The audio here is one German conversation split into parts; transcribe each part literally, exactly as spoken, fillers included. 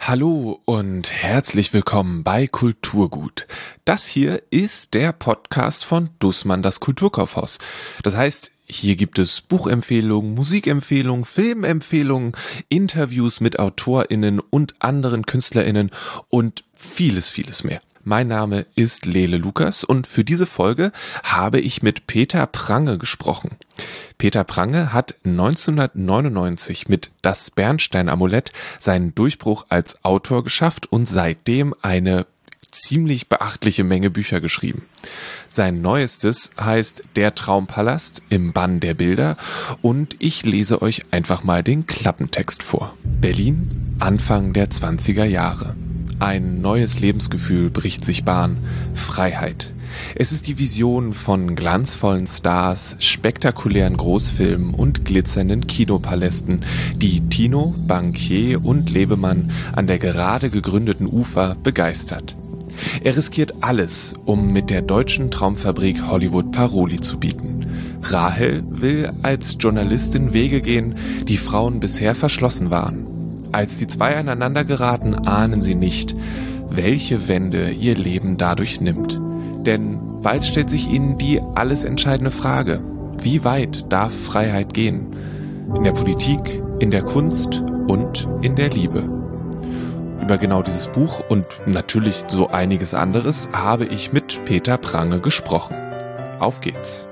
Hallo und herzlich willkommen bei Kulturgut. Das hier ist der Podcast von Dussmann, das Kulturkaufhaus. Das heißt, hier gibt es Buchempfehlungen, Musikempfehlungen, Filmempfehlungen, Interviews mit AutorInnen und anderen KünstlerInnen und vieles, vieles mehr. Mein Name ist Lele Lukas und für diese Folge habe ich mit Peter Prange gesprochen. Peter Prange hat neunzehnhundertneunundneunzig mit Das Bernstein-Amulett seinen Durchbruch als Autor geschafft und seitdem eine ziemlich beachtliche Menge Bücher geschrieben. Sein neuestes heißt Der Traumpalast im Bann der Bilder und ich lese euch einfach mal den Klappentext vor. Berlin, Anfang der zwanziger Jahre. Ein neues Lebensgefühl bricht sich Bahn. Freiheit. Es ist die Vision von glanzvollen Stars, spektakulären Großfilmen und glitzernden Kinopalästen, die Tino, Bankier und Lebemann an der gerade gegründeten Ufer begeistert. Er riskiert alles, um mit der deutschen Traumfabrik Hollywood Paroli zu bieten. Rahel will als Journalistin Wege gehen, die Frauen bisher verschlossen waren. Als die zwei aneinander geraten, ahnen sie nicht, welche Wende ihr Leben dadurch nimmt. Denn bald stellt sich ihnen die alles entscheidende Frage: Wie weit darf Freiheit gehen? In der Politik, in der Kunst und in der Liebe. Über genau dieses Buch und natürlich so einiges anderes habe ich mit Peter Prange gesprochen. Auf geht's!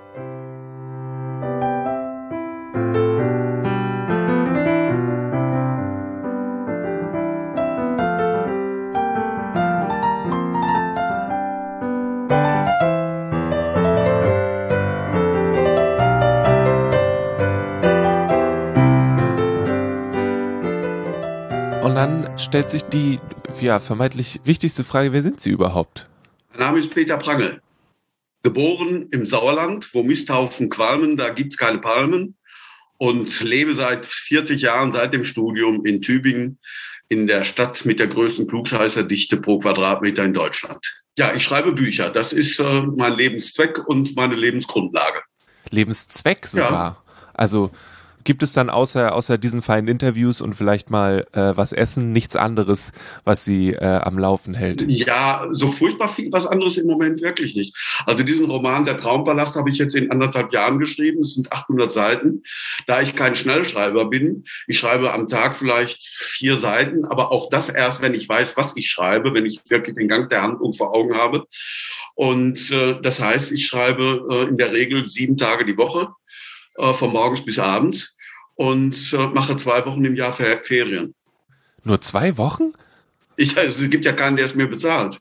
Und dann stellt sich die ja, vermeintlich wichtigste Frage: Wer sind Sie überhaupt? Mein Name ist Peter Prange. Geboren im Sauerland, wo Misthaufen qualmen, da gibt's keine Palmen. Und lebe seit vierzig Jahren, seit dem Studium in Tübingen, in der Stadt mit der größten Klugscheißerdichte pro Quadratmeter in Deutschland. Ja, ich schreibe Bücher. Das ist äh, mein Lebenszweck und meine Lebensgrundlage. Lebenszweck sogar? Ja. Also gibt es dann außer außer diesen feinen Interviews und vielleicht mal äh, was essen, nichts anderes, was Sie äh, am Laufen hält? Ja, so furchtbar viel was anderes im Moment wirklich nicht. Also diesen Roman Der Traumpalast habe ich jetzt in anderthalb Jahren geschrieben. Es sind achthundert Seiten. Da ich kein Schnellschreiber bin, ich schreibe am Tag vielleicht vier Seiten, aber auch das erst, wenn ich weiß, was ich schreibe, wenn ich wirklich den Gang der Handlung vor Augen habe. Und äh, das heißt, ich schreibe äh, in der Regel sieben Tage die Woche, äh, von morgens bis abends. Und äh, mache zwei Wochen im Jahr Ferien. Nur zwei Wochen? Ich, also, es gibt ja keinen, der es mir bezahlt.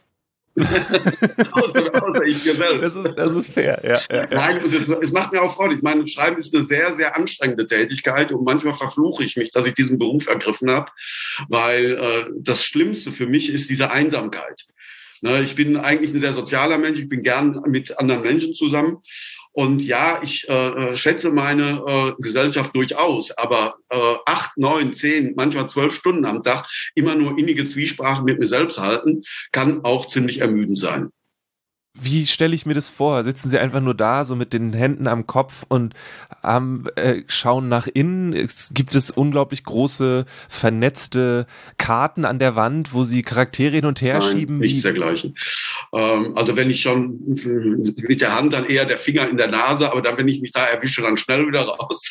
außer, außer ich mir selbst. Das ist, das ist fair, ja. ja, ja. Nein, und es, es macht mir auch Freude. Ich meine, Schreiben ist eine sehr, sehr anstrengende Tätigkeit und manchmal verfluche ich mich, dass ich diesen Beruf ergriffen habe, weil äh, das Schlimmste für mich ist diese Einsamkeit. Ne, ich bin eigentlich ein sehr sozialer Mensch, ich bin gern mit anderen Menschen zusammen. Und ja, ich äh, schätze meine äh, Gesellschaft durchaus, aber äh, acht, neun, zehn, manchmal zwölf Stunden am Tag immer nur innige Zwiesprache mit mir selbst halten, kann auch ziemlich ermüdend sein. Wie stelle ich mir das vor? Sitzen Sie einfach nur da, so mit den Händen am Kopf und ähm, äh, schauen nach innen? Es gibt es unglaublich große, vernetzte Karten an der Wand, wo Sie Charaktere hin und her Nein, schieben? Nichts dergleichen. Ähm, also wenn ich schon mit der Hand, dann eher der Finger in der Nase, aber dann, wenn ich mich da erwische, dann schnell wieder raus.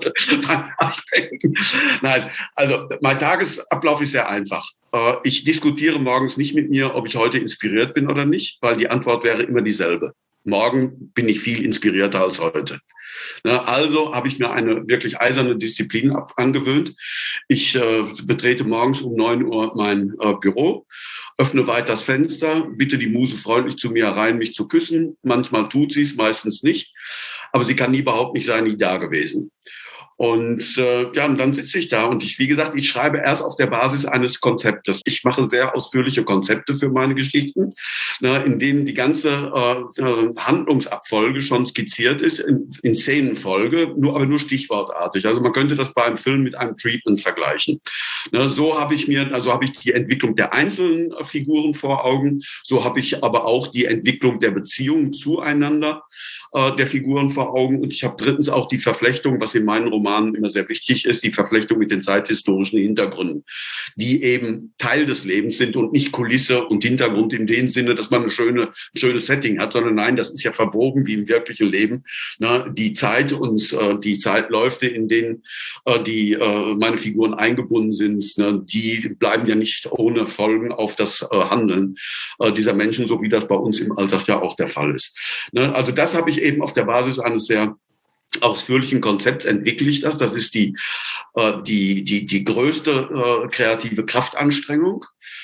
Nein, also mein Tagesablauf ist sehr einfach. Ich diskutiere morgens nicht mit mir, ob ich heute inspiriert bin oder nicht, weil die Antwort wäre immer dieselbe. Morgen bin ich viel inspirierter als heute. Also habe ich mir eine wirklich eiserne Disziplin ab- angewöhnt. Ich äh, betrete morgens um neun Uhr mein äh, Büro, öffne weit das Fenster, bitte die Muse freundlich zu mir herein, mich zu küssen. Manchmal tut sie es, meistens nicht. Aber sie kann nie überhaupt nicht sein, nie da gewesen. Und äh, ja, und dann sitze ich da und ich, wie gesagt, ich schreibe erst auf der Basis eines Konzeptes. Ich mache sehr ausführliche Konzepte für meine Geschichten, ne, in denen die ganze äh, Handlungsabfolge schon skizziert ist, in, in Szenenfolge, nur aber nur stichwortartig. Also man könnte das bei einem Film mit einem Treatment vergleichen. Ne, so habe ich mir, also habe ich die Entwicklung der einzelnen Figuren vor Augen, so habe ich aber auch die Entwicklung der Beziehungen zueinander äh, der Figuren vor Augen und ich habe drittens auch die Verflechtung, was in meinen Romanen Romanen immer sehr wichtig ist, die Verflechtung mit den zeithistorischen Hintergründen, die eben Teil des Lebens sind und nicht Kulisse und Hintergrund in dem Sinne, dass man eine schöne, ein schönes Setting hat, sondern nein, das ist ja verwoben wie im wirklichen Leben. Ne? Die Zeit und äh, die Zeitläufe, in denen äh, die äh, meine Figuren eingebunden sind, ne? Die bleiben ja nicht ohne Folgen auf das äh, Handeln äh, dieser Menschen, so wie das bei uns im Alltag ja auch der Fall ist. Ne? Also das habe ich eben auf der Basis eines sehr ausführlichen Konzepts entwickle ich das. Das ist die, äh, die, die, die größte äh, kreative Kraftanstrengung.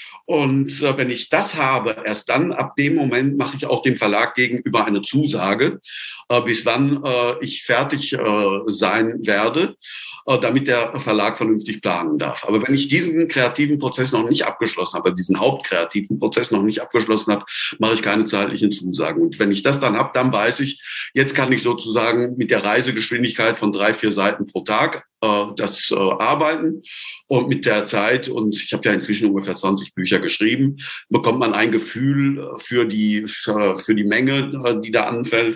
Und äh, wenn ich das habe, erst dann, ab dem Moment mache ich auch dem Verlag gegenüber eine Zusage, äh, bis wann äh, ich fertig äh, sein werde, äh, damit der Verlag vernünftig planen darf. Aber wenn ich diesen kreativen Prozess noch nicht abgeschlossen habe, diesen hauptkreativen Prozess noch nicht abgeschlossen habe, mache ich keine zeitlichen Zusagen. Und wenn ich das dann habe, dann weiß ich, jetzt kann ich sozusagen mit der Reisegeschwindigkeit von drei, vier Seiten pro Tag äh, das äh, arbeiten. Und mit der Zeit, und ich habe ja inzwischen ungefähr zwanzig Bücher geschrieben, bekommt man ein Gefühl für die, für die Menge, die da anfällt.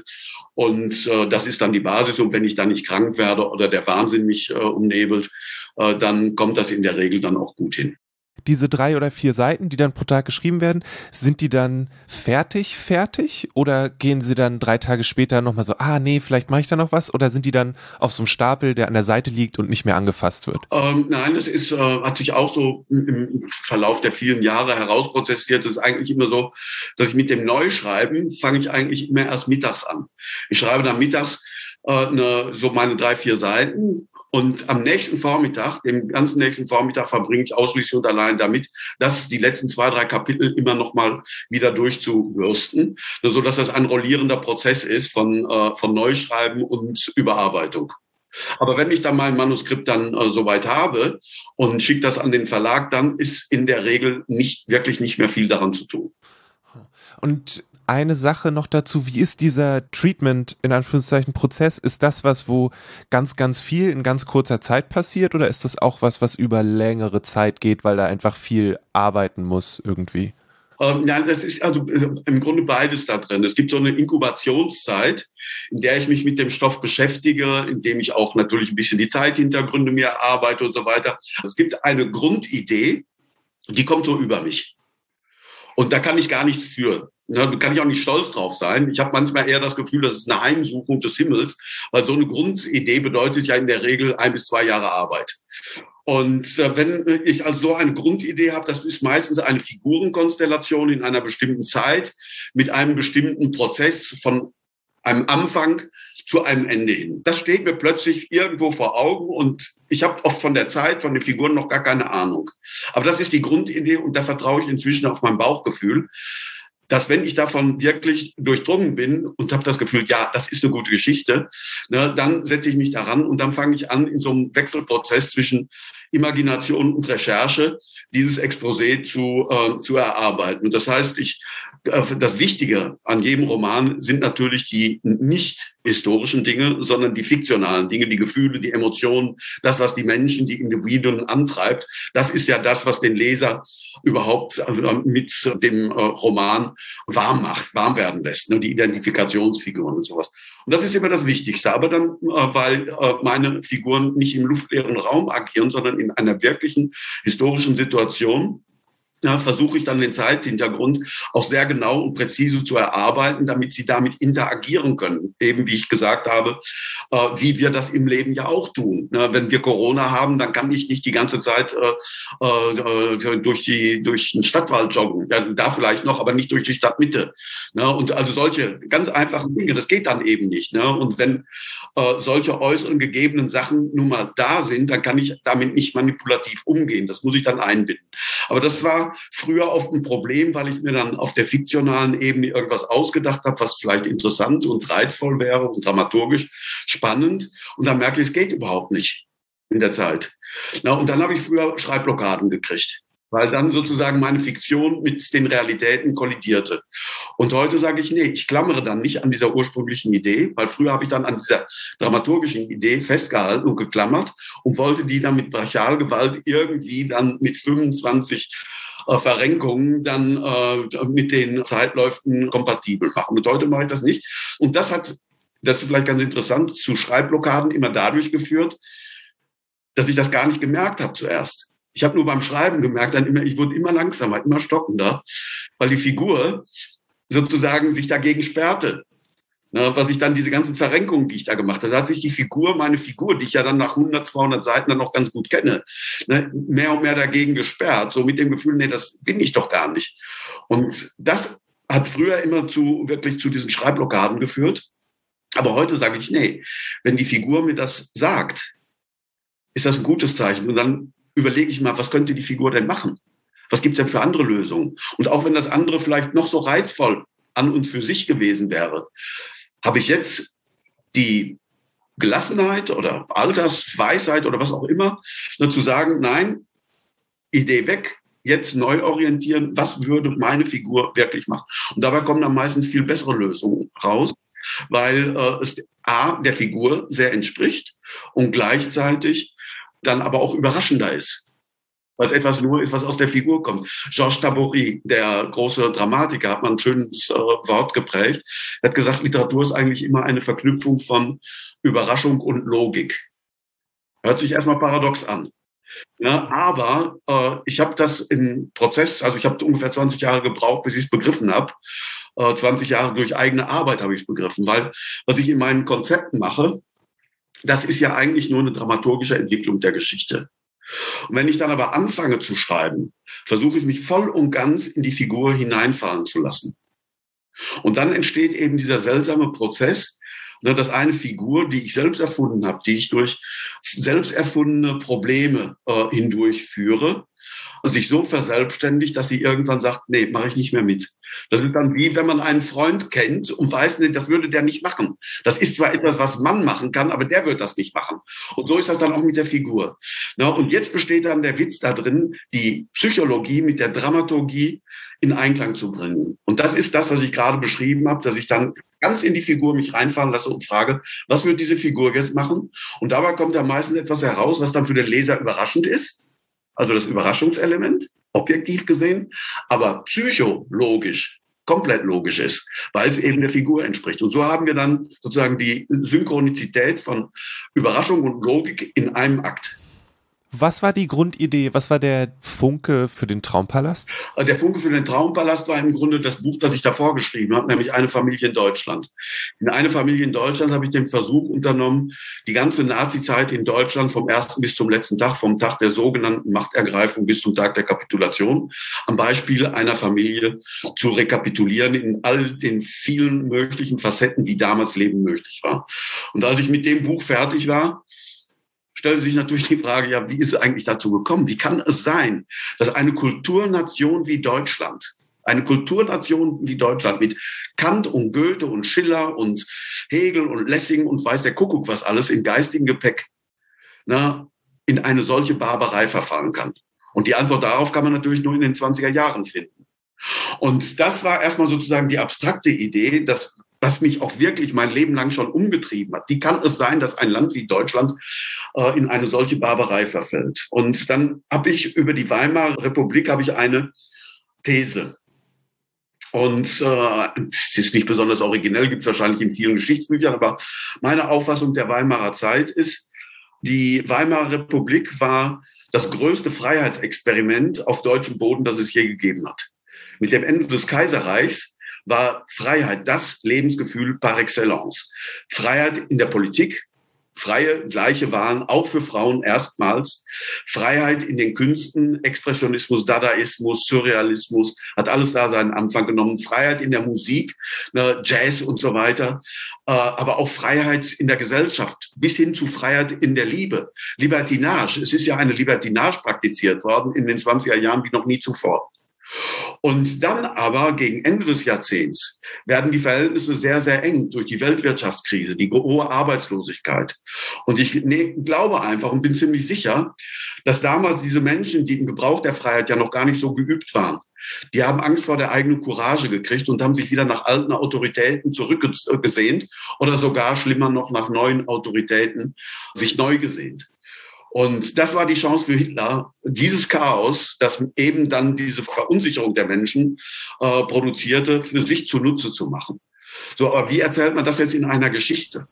Und äh, das ist dann die Basis. Und wenn ich dann nicht krank werde oder der Wahnsinn mich äh, umnebelt, äh, dann kommt das in der Regel dann auch gut hin. Diese drei oder vier Seiten, die dann pro Tag geschrieben werden, sind die dann fertig, fertig? Oder gehen sie dann drei Tage später nochmal so, ah nee, vielleicht mache ich da noch was? Oder sind die dann auf so einem Stapel, der an der Seite liegt und nicht mehr angefasst wird? Ähm, nein, das ist, äh, hat sich auch so im Verlauf der vielen Jahre herausprozessiert. Es ist eigentlich immer so, dass ich mit dem Neuschreiben fange ich eigentlich immer erst mittags an. Ich schreibe dann mittags äh, eine, so meine drei, vier Seiten. Und am nächsten Vormittag, den ganzen nächsten Vormittag verbringe ich ausschließlich und allein damit, dass die letzten zwei, drei Kapitel immer noch mal wieder durchzubürsten, so dass das ein rollierender Prozess ist von, äh, von Neuschreiben und Überarbeitung. Aber wenn ich dann mein Manuskript dann äh, soweit habe und schicke das an den Verlag, dann ist in der Regel nicht, wirklich nicht mehr viel daran zu tun. Und eine Sache noch dazu, wie ist dieser Treatment, in Anführungszeichen, Prozess? Ist das was, wo ganz, ganz viel in ganz kurzer Zeit passiert oder ist das auch was, was über längere Zeit geht, weil da einfach viel arbeiten muss irgendwie? Ähm, ja, das ist also äh, im Grunde beides da drin. Es gibt so eine Inkubationszeit, in der ich mich mit dem Stoff beschäftige, in dem ich auch natürlich ein bisschen die Zeithintergründe mir erarbeite und so weiter. Es gibt eine Grundidee, die kommt so über mich. Und da kann ich gar nichts für. Da kann ich auch nicht stolz drauf sein. Ich habe manchmal eher das Gefühl, das ist eine Heimsuchung des Himmels, weil so eine Grundidee bedeutet ja in der Regel ein bis zwei Jahre Arbeit. Und äh, wenn ich also so eine Grundidee habe, das ist meistens eine Figurenkonstellation in einer bestimmten Zeit mit einem bestimmten Prozess von einem Anfang zu einem Ende hin. Das steht mir plötzlich irgendwo vor Augen und ich habe oft von der Zeit, von den Figuren noch gar keine Ahnung. Aber das ist die Grundidee und da vertraue ich inzwischen auf mein Bauchgefühl, dass wenn ich davon wirklich durchdrungen bin und habe das Gefühl, ja, das ist eine gute Geschichte, ne, dann setze ich mich daran und dann fange ich an, in so einem Wechselprozess zwischen Imagination und Recherche dieses Exposé zu, äh, zu erarbeiten. Und das heißt, ich, äh, das Wichtige an jedem Roman sind natürlich die nicht historischen Dinge, sondern die fiktionalen Dinge, die Gefühle, die Emotionen, das, was die Menschen, die Individuen antreibt. Das ist ja das, was den Leser überhaupt äh, mit dem äh, Roman warm macht, warm werden lässt, ne? Die Identifikationsfiguren und sowas. Und das ist immer das Wichtigste. Aber dann, äh, weil äh, meine Figuren nicht im luftleeren Raum agieren, sondern in einer wirklichen historischen Situation, ja, versuche ich dann den Zeithintergrund auch sehr genau und präzise zu erarbeiten, damit sie damit interagieren können. Eben wie ich gesagt habe, äh, wie wir das im Leben ja auch tun. Ne? Wenn wir Corona haben, dann kann ich nicht die ganze Zeit äh, äh, durch, die, durch den Stadtwald joggen. Ja, da vielleicht noch, aber nicht durch die Stadtmitte. Ne? Und also solche ganz einfachen Dinge, das geht dann eben nicht. Ne? Und wenn äh, solche äußeren gegebenen Sachen nun mal da sind, dann kann ich damit nicht manipulativ umgehen. Das muss ich dann einbinden. Aber das war früher oft ein Problem, weil ich mir dann auf der fiktionalen Ebene irgendwas ausgedacht habe, was vielleicht interessant und reizvoll wäre und dramaturgisch spannend. Und dann merke ich, es geht überhaupt nicht in der Zeit. Na, und dann habe ich früher Schreibblockaden gekriegt, weil dann sozusagen meine Fiktion mit den Realitäten kollidierte. Und heute sage ich, nee, ich klammere dann nicht an dieser ursprünglichen Idee, weil früher habe ich dann an dieser dramaturgischen Idee festgehalten und geklammert und wollte die dann mit Brachialgewalt irgendwie dann mit fünfundzwanzig Verrenkungen dann äh, mit den Zeitläufen kompatibel machen. Und heute mache ich das nicht. Und das hat das ist vielleicht ganz interessant, zu Schreibblockaden immer dadurch geführt, dass ich das gar nicht gemerkt habe zuerst. Ich habe nur beim Schreiben gemerkt, dann immer, ich wurde immer langsamer, immer stockender, weil die Figur sozusagen sich dagegen sperrte. Ne, was ich dann, diese ganzen Verrenkungen, die ich da gemacht habe, da hat sich die Figur, meine Figur, die ich ja dann nach hundert, zweihundert Seiten dann noch ganz gut kenne, ne, mehr und mehr dagegen gesperrt, so mit dem Gefühl, nee, das bin ich doch gar nicht. Und das hat früher immer zu, wirklich zu diesen Schreibblockaden geführt. Aber heute sage ich, nee, wenn die Figur mir das sagt, ist das ein gutes Zeichen. Und dann überlege ich mal, was könnte die Figur denn machen? Was gibt es denn für andere Lösungen? Und auch wenn das andere vielleicht noch so reizvoll an und für sich gewesen wäre, habe ich jetzt die Gelassenheit oder Altersweisheit oder was auch immer, nur zu sagen, nein, Idee weg, jetzt neu orientieren, was würde meine Figur wirklich machen? Und dabei kommen dann meistens viel bessere Lösungen raus, weil äh, es A, der Figur sehr entspricht und gleichzeitig dann aber auch überraschender ist. Weil es etwas nur ist, was aus der Figur kommt. Georges Tabori, der große Dramatiker, hat mal ein schönes äh, Wort geprägt. Er hat gesagt, Literatur ist eigentlich immer eine Verknüpfung von Überraschung und Logik. Hört sich erstmal paradox an. Ja, aber äh, ich habe das im Prozess, also ich habe ungefähr zwanzig Jahre gebraucht, bis ich es begriffen habe. Äh, zwanzig Jahre durch eigene Arbeit habe ich es begriffen. Weil was ich in meinen Konzepten mache, das ist ja eigentlich nur eine dramaturgische Entwicklung der Geschichte. Und wenn ich dann aber anfange zu schreiben, versuche ich mich voll und ganz in die Figur hineinfallen zu lassen. Und dann entsteht eben dieser seltsame Prozess, dass eine Figur, die ich selbst erfunden habe, die ich durch selbst erfundene Probleme äh, hindurchführe, sich so verselbstständigt, dass sie irgendwann sagt, nee, mache ich nicht mehr mit. Das ist dann wie, wenn man einen Freund kennt und weiß, nee, das würde der nicht machen. Das ist zwar etwas, was man machen kann, aber der wird das nicht machen. Und so ist das dann auch mit der Figur. Na, und jetzt besteht dann der Witz da drin, die Psychologie mit der Dramaturgie in Einklang zu bringen. Und das ist das, was ich gerade beschrieben habe, dass ich dann ganz in die Figur mich reinfahren lasse und frage, was wird diese Figur jetzt machen? Und dabei kommt dann meistens etwas heraus, was dann für den Leser überraschend ist. Also das Überraschungselement, objektiv gesehen, aber psychologisch komplett logisch ist, weil es eben der Figur entspricht. Und so haben wir dann sozusagen die Synchronizität von Überraschung und Logik in einem Akt. Was war die Grundidee, was war der Funke für den Traumpalast? Der Funke für den Traumpalast war im Grunde das Buch, das ich davor geschrieben habe, nämlich Eine Familie in Deutschland. In Eine Familie in Deutschland habe ich den Versuch unternommen, die ganze Nazizeit in Deutschland vom ersten bis zum letzten Tag, vom Tag der sogenannten Machtergreifung bis zum Tag der Kapitulation, am Beispiel einer Familie zu rekapitulieren in all den vielen möglichen Facetten, wie damals Leben möglich war. Und als ich mit dem Buch fertig war, stellte sich natürlich die Frage, ja, wie ist es eigentlich dazu gekommen? Wie kann es sein, dass eine Kulturnation wie Deutschland, eine Kulturnation wie Deutschland mit Kant und Goethe und Schiller und Hegel und Lessing und weiß der Kuckuck was alles in geistigem Gepäck, na, in eine solche Barbarei verfallen kann? Und die Antwort darauf kann man natürlich nur in den zwanziger Jahren finden. Und das war erstmal sozusagen die abstrakte Idee, dass was mich auch wirklich mein Leben lang schon umgetrieben hat. Wie kann es sein, dass ein Land wie Deutschland äh, in eine solche Barbarei verfällt? Und dann habe ich über die Weimarer Republik habe ich eine These. Und äh, es ist nicht besonders originell, gibt es wahrscheinlich in vielen Geschichtsbüchern, aber meine Auffassung der Weimarer Zeit ist, die Weimarer Republik war das größte Freiheitsexperiment auf deutschem Boden, das es je gegeben hat. Mit dem Ende des Kaiserreichs war Freiheit das Lebensgefühl par excellence. Freiheit in der Politik, freie, gleiche Wahlen, auch für Frauen erstmals. Freiheit in den Künsten, Expressionismus, Dadaismus, Surrealismus, hat alles da seinen Anfang genommen. Freiheit in der Musik, ne, Jazz und so weiter. Äh, aber auch Freiheit in der Gesellschaft, bis hin zu Freiheit in der Liebe. Libertinage, es ist ja eine Libertinage praktiziert worden in den zwanziger Jahren wie noch nie zuvor. Und dann aber gegen Ende des Jahrzehnts werden die Verhältnisse sehr, sehr eng durch die Weltwirtschaftskrise, die hohe Arbeitslosigkeit. Und ich ne, glaube einfach und bin ziemlich sicher, dass damals diese Menschen, die im Gebrauch der Freiheit ja noch gar nicht so geübt waren, die haben Angst vor der eigenen Courage gekriegt und haben sich wieder nach alten Autoritäten zurückgesehnt oder sogar schlimmer noch nach neuen Autoritäten sich neu gesehnt. Und das war die Chance für Hitler, dieses Chaos, das eben dann diese Verunsicherung der Menschen äh, produzierte, für sich zunutze zu machen. So, aber wie erzählt man das jetzt in einer Geschichte?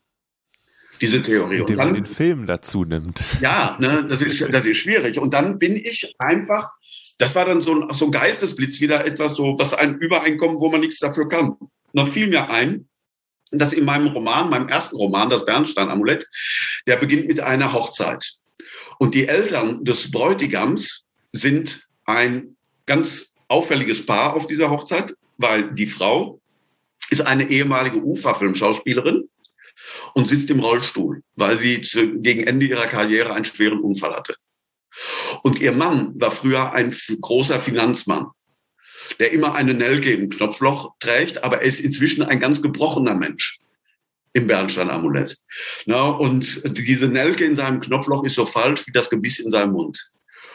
Diese Theorie. Indem man den Film dazu nimmt. Ja, ne, das ist, das ist schwierig. Und dann bin ich einfach, das war dann so ein, so ein Geistesblitz, wieder etwas so, was ein Übereinkommen, wo man nichts dafür kann. Und dann fiel mir ein, dass in meinem Roman, meinem ersten Roman, das Bernstein-Amulett, der beginnt mit einer Hochzeit. Und die Eltern des Bräutigams sind ein ganz auffälliges Paar auf dieser Hochzeit, weil die Frau ist eine ehemalige Ufa-Filmschauspielerin und sitzt im Rollstuhl, weil sie zu, gegen Ende ihrer Karriere einen schweren Unfall hatte. Und ihr Mann war früher ein f- großer Finanzmann, der immer eine Nelke im Knopfloch trägt, aber er ist inzwischen ein ganz gebrochener Mensch im Bernstein-Amulett. Na, und diese Nelke in seinem Knopfloch ist so falsch wie das Gebiss in seinem Mund.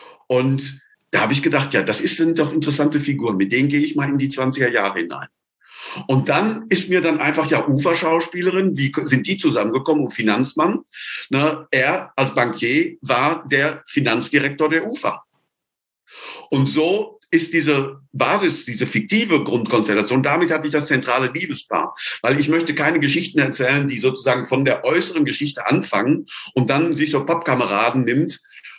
Und da habe ich gedacht, ja, das sind doch interessante Figuren, mit denen gehe ich mal in die zwanziger Jahre hinein. Und dann ist mir dann einfach, ja, Ufa-Schauspielerin, wie sind die zusammengekommen? Und Finanzmann, ne, er als Bankier war der Finanzdirektor der Ufa. Und so ist diese Basis, diese fiktive Grundkonstellation, damit hatte ich das zentrale Liebespaar. Weil ich möchte keine Geschichten erzählen, die sozusagen von der äußeren Geschichte anfangen und dann sich so Pappkameraden nimmt,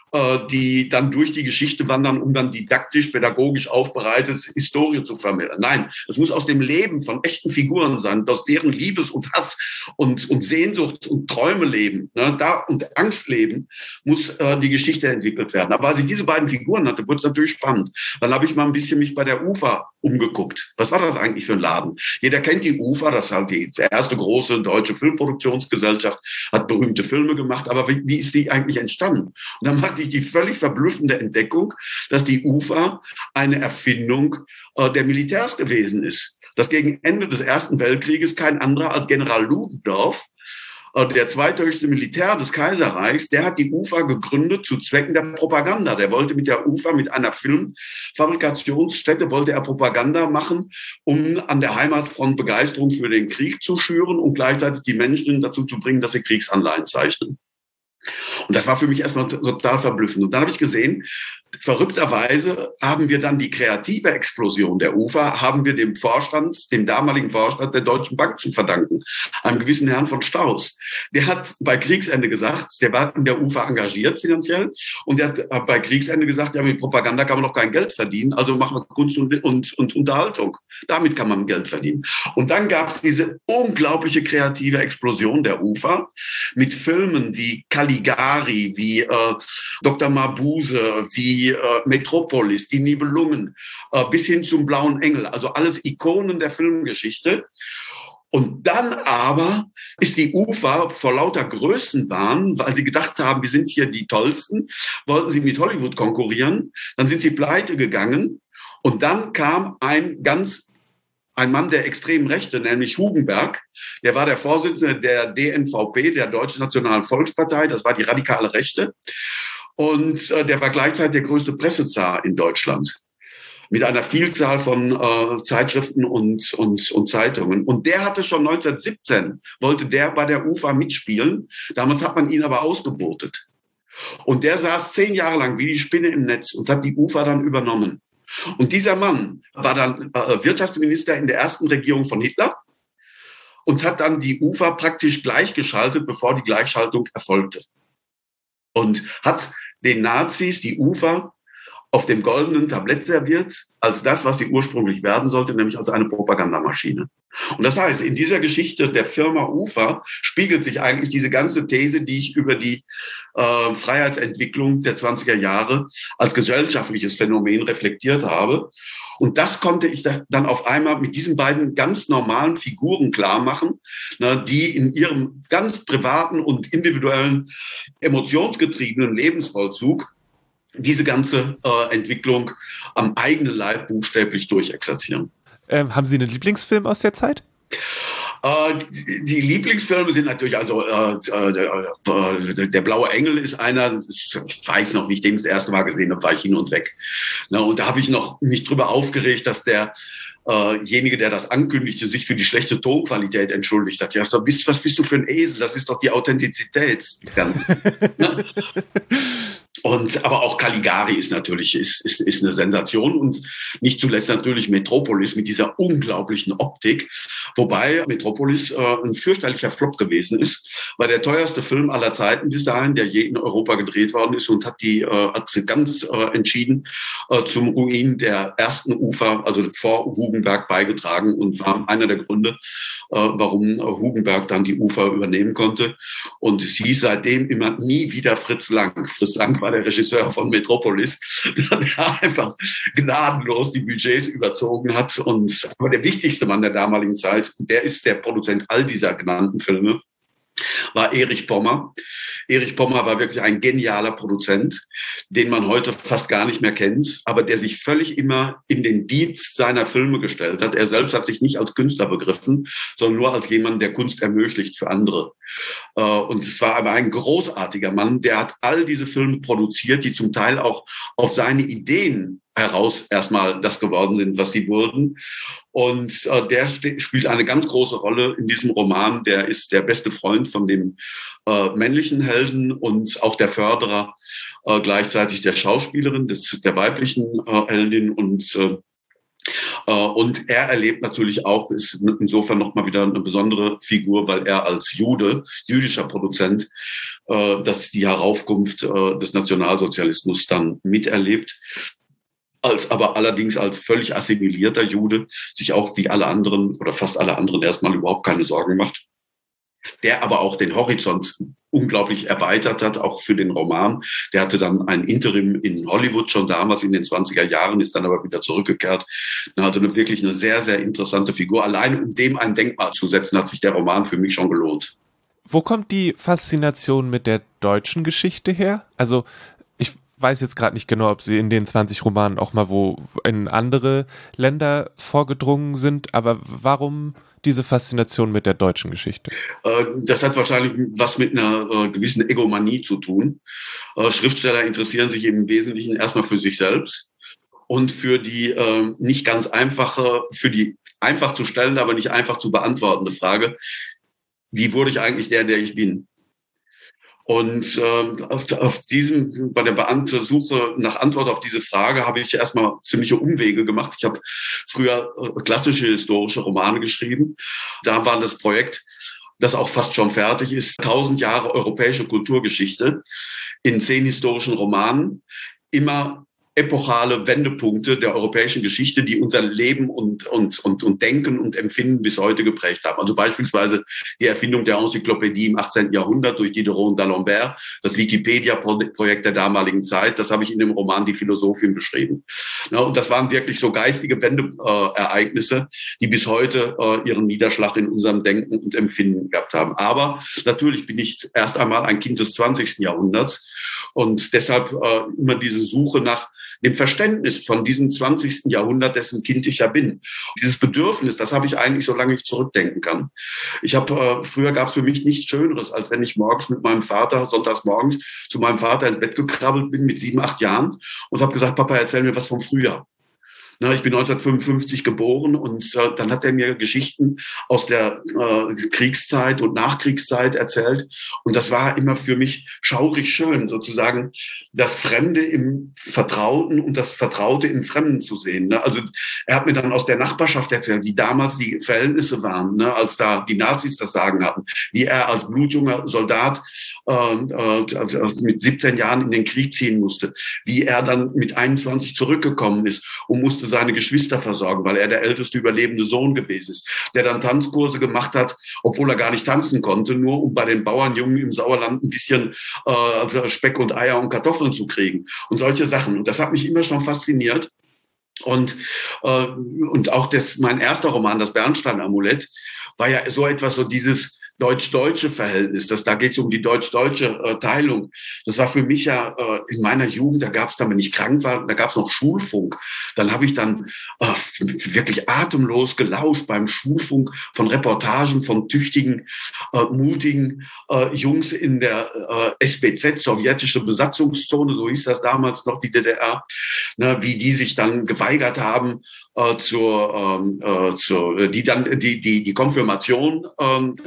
die dann durch die Geschichte wandern, um dann didaktisch, pädagogisch aufbereitet Historie zu vermitteln. Nein, es muss aus dem Leben von echten Figuren sein, aus deren Liebes- und Hass und, und Sehnsucht und Träume leben, ne, da und Angst leben, muss äh, die Geschichte entwickelt werden. Aber als ich diese beiden Figuren hatte, wurde es natürlich spannend. Dann habe ich mal ein bisschen mich bei der Ufa umgeguckt. Was war das eigentlich für ein Laden? Jeder kennt die Ufa, das ist halt die erste große deutsche Filmproduktionsgesellschaft, hat berühmte Filme gemacht, aber wie, wie ist die eigentlich entstanden? Und dann machte ich die völlig verblüffende Entdeckung, dass die Ufa eine Erfindung äh, der Militärs gewesen ist. Dass gegen Ende des Ersten Weltkrieges kein anderer als General Ludendorff, äh, der zweithöchste Militär des Kaiserreichs, der hat die Ufa gegründet zu Zwecken der Propaganda. Der wollte mit der Ufa, mit einer Filmfabrikationsstätte, wollte er Propaganda machen, um an der Heimatfront Begeisterung für den Krieg zu schüren und gleichzeitig die Menschen dazu zu bringen, dass sie Kriegsanleihen zeichnen. Und das war für mich erstmal total verblüffend. Und dann habe ich gesehen, verrückterweise haben wir dann die kreative Explosion der Ufa, haben wir dem Vorstand, dem damaligen Vorstand der Deutschen Bank zu verdanken, einem gewissen Herrn von Strauß. Der hat bei Kriegsende gesagt, der war in der Ufa engagiert finanziell, und der hat bei Kriegsende gesagt, ja, mit Propaganda kann man noch kein Geld verdienen, also machen wir Kunst und, und, und Unterhaltung. Damit kann man Geld verdienen. Und dann gab es diese unglaubliche kreative Explosion der Ufa mit Filmen wie Caligari, wie äh, Doktor Mabuse, wie äh, Metropolis, die Nibelungen, äh, bis hin zum Blauen Engel. Also alles Ikonen der Filmgeschichte. Und dann aber ist die Ufa vor lauter Größenwahn, weil sie gedacht haben, wir sind hier die Tollsten, wollten sie mit Hollywood konkurrieren. Dann sind sie pleite gegangen. Und dann kam ein ganz Ein Mann der extremen Rechte, nämlich Hugenberg, der war der Vorsitzende der D N V P, der Deutschen Nationalen Volkspartei, das war die radikale Rechte. Und äh, der war gleichzeitig der größte Pressezar in Deutschland, mit einer Vielzahl von äh, Zeitschriften und, und, und Zeitungen. Und der hatte schon neunzehnhundertsiebzehn, wollte der bei der Ufa mitspielen. Damals hat man ihn aber ausgebotet. Und der saß zehn Jahre lang wie die Spinne im Netz und hat die Ufa dann übernommen. Und dieser Mann war dann äh, Wirtschaftsminister in der ersten Regierung von Hitler und hat dann die Ufa praktisch gleichgeschaltet, bevor die Gleichschaltung erfolgte. Und hat den Nazis die Ufa auf dem goldenen Tablett serviert, als das, was sie ursprünglich werden sollte, nämlich als eine Propagandamaschine. Und das heißt, in dieser Geschichte der Firma Ufa spiegelt sich eigentlich diese ganze These, die ich über die äh, Freiheitsentwicklung der zwanziger Jahre als gesellschaftliches Phänomen reflektiert habe. Und das konnte ich dann auf einmal mit diesen beiden ganz normalen Figuren klar machen, ne, die in ihrem ganz privaten und individuellen, emotionsgetriebenen Lebensvollzug diese ganze äh, Entwicklung am eigenen Leib buchstäblich durchexerzieren. Ähm, haben Sie einen Lieblingsfilm aus der Zeit? Äh, die, die Lieblingsfilme sind natürlich, also äh, der, äh, der Blaue Engel ist einer, ich weiß noch, wie ich den das erste Mal gesehen habe, war ich hin und weg. Na, und da habe ich noch mich drüber aufgeregt, dass der derjenige, der das ankündigte, sich für die schlechte Tonqualität entschuldigt hat. Ja, so, bist, was bist du für ein Esel? Das ist doch die Authentizität. Und, aber auch Caligari ist natürlich, ist, ist, ist eine Sensation und nicht zuletzt natürlich Metropolis mit dieser unglaublichen Optik. Wobei Metropolis äh, ein fürchterlicher Flop gewesen ist, war der teuerste Film aller Zeiten bis dahin, der je in Europa gedreht worden ist und hat die, äh, hat ganz äh, entschieden äh, zum Ruin der ersten Ufer, also vor Hugenberg beigetragen und war einer der Gründe, äh, warum äh, Hugenberg dann die Ufer übernehmen konnte. Und es hieß seitdem immer nie wieder Fritz Lang. Fritz Lang war der Regisseur von Metropolis, der einfach gnadenlos die Budgets überzogen hat. Und aber der wichtigste Mann der damaligen Zeit, der ist der Produzent all dieser genannten Filme, war Erich Pommer. Erich Pommer war wirklich ein genialer Produzent, den man heute fast gar nicht mehr kennt, aber der sich völlig immer in den Dienst seiner Filme gestellt hat. Er selbst hat sich nicht als Künstler begriffen, sondern nur als jemand, der Kunst ermöglicht für andere. Und es war aber ein großartiger Mann, der hat all diese Filme produziert, die zum Teil auch auf seine Ideen heraus erstmal das geworden sind, was sie wurden. Und äh, der spielt eine ganz große Rolle in diesem Roman. Der ist der beste Freund von dem äh, männlichen Helden und auch der Förderer äh, gleichzeitig der Schauspielerin, des, der weiblichen äh, Heldin. Und äh, Und er erlebt natürlich auch, ist insofern nochmal wieder eine besondere Figur, weil er als Jude, jüdischer Produzent, dass die Heraufkunft des Nationalsozialismus dann miterlebt. Als aber allerdings als völlig assimilierter Jude sich auch wie alle anderen oder fast alle anderen erstmal überhaupt keine Sorgen macht. Der aber auch den Horizont unglaublich erweitert hat, auch für den Roman. Der hatte dann ein Interim in Hollywood schon damals in den zwanziger Jahren, ist dann aber wieder zurückgekehrt. Also eine, wirklich eine sehr, sehr interessante Figur. Allein um dem ein Denkmal zu setzen, hat sich der Roman für mich schon gelohnt. Wo kommt die Faszination mit der deutschen Geschichte her? Also ich weiß jetzt gerade nicht genau, ob sie in den zwanzig Romanen auch mal wo in andere Länder vorgedrungen sind, aber warum diese Faszination mit der deutschen Geschichte? Das hat wahrscheinlich was mit einer gewissen Egomanie zu tun. Schriftsteller interessieren sich im Wesentlichen erstmal für sich selbst und für die nicht ganz einfache, für die einfach zu stellende, aber nicht einfach zu beantwortende Frage, wie wurde ich eigentlich der, der ich bin? Und äh, auf, auf diesem, bei der Suche nach Antwort auf diese Frage habe ich erstmal ziemliche Umwege gemacht. Ich habe früher äh, klassische historische Romane geschrieben. Da war das Projekt, das auch fast schon fertig ist, tausend Jahre europäische Kulturgeschichte in zehn historischen Romanen, immer epochale Wendepunkte der europäischen Geschichte, die unser Leben und, und, und, und Denken und Empfinden bis heute geprägt haben. Also beispielsweise die Erfindung der Enzyklopädie im achtzehnten Jahrhundert durch Diderot und d'Alembert, das Wikipedia-Projekt der damaligen Zeit, das habe ich in dem Roman Die Philosophin beschrieben. Ja, und das waren wirklich so geistige Wendeereignisse, die bis heute äh, ihren Niederschlag in unserem Denken und Empfinden gehabt haben. Aber natürlich bin ich erst einmal ein Kind des zwanzigsten Jahrhunderts und deshalb äh, immer diese Suche nach dem Verständnis von diesem zwanzigsten Jahrhundert, dessen Kind ich ja bin. Dieses Bedürfnis, das habe ich eigentlich, solange ich zurückdenken kann. Ich habe, äh, früher gab es für mich nichts Schöneres, als wenn ich morgens mit meinem Vater, sonntags morgens, zu meinem Vater ins Bett gekrabbelt bin mit sieben, acht Jahren und habe gesagt, Papa, erzähl mir was vom Frühjahr. Na, ich bin neunzehnhundertfünfundfünfzig geboren und äh, dann hat er mir Geschichten aus der äh, Kriegszeit und Nachkriegszeit erzählt. Und das war immer für mich schaurig schön, sozusagen das Fremde im Vertrauten und das Vertraute im Fremden zu sehen. Ne? Also er hat mir dann aus der Nachbarschaft erzählt, wie damals die Verhältnisse waren, ne? Als da die Nazis das Sagen hatten, wie er als blutjunger Soldat äh, äh, also mit siebzehn Jahren in den Krieg ziehen musste, wie er dann mit einundzwanzig zurückgekommen ist und musste seine Geschwister versorgen, weil er der älteste überlebende Sohn gewesen ist, der dann Tanzkurse gemacht hat, obwohl er gar nicht tanzen konnte, nur um bei den Bauernjungen im Sauerland ein bisschen äh, Speck und Eier und Kartoffeln zu kriegen und solche Sachen. Und das hat mich immer schon fasziniert. Und, äh, und auch das, mein erster Roman, das Bernstein-Amulett, war ja so etwas, so dieses deutsch-deutsche Verhältnis, das, da geht es um die deutsch-deutsche äh, Teilung. Das war für mich ja äh, in meiner Jugend, da gab es dann, wenn ich krank war, da gab es noch Schulfunk. Dann habe ich dann äh, wirklich atemlos gelauscht beim Schulfunk von Reportagen von tüchtigen, äh, mutigen äh, Jungs in der äh, S B Z, sowjetische Besatzungszone, so hieß das damals noch, die D D R, ne, wie die sich dann geweigert haben, Äh, zur, ähm, äh, zur, die dann die die die Konfirmation ähm, äh,